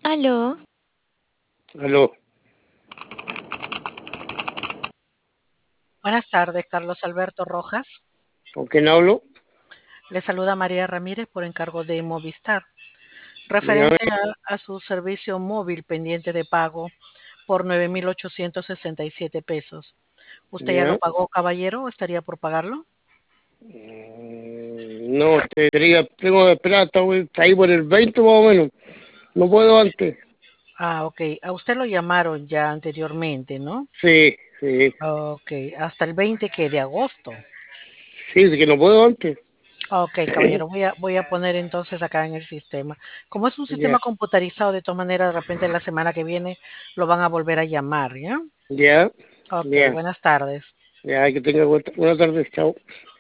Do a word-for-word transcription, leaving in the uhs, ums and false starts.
Aló, Aló, Buenas tardes, Carlos Alberto Rojas. ¿con quién hablo? Le saluda María Ramírez por encargo de Movistar, Dígame, referente a, a su servicio móvil pendiente de pago por nueve mil ochocientos sesenta y siete pesos. ¿Usted ya lo ya. pagó, caballero, o estaría por pagarlo? Mm, No, te diría, tengo que esperar hasta hoy- hasta ahí por el veinte más o menos. No puedo antes. Ah, ok. A usted lo llamaron ya anteriormente, ¿no? Sí, sí, Ok, hasta el veinte que de agosto. sí, sí que no puedo antes. Ok, caballero, voy a, voy a poner entonces acá en el sistema. Como es un Ya, sistema computarizado, de todas maneras, de repente la semana que viene lo van a volver a llamar, ¿ya? ya, Ok, ya, buenas tardes. ya, que tenga buena buena tarde, chao.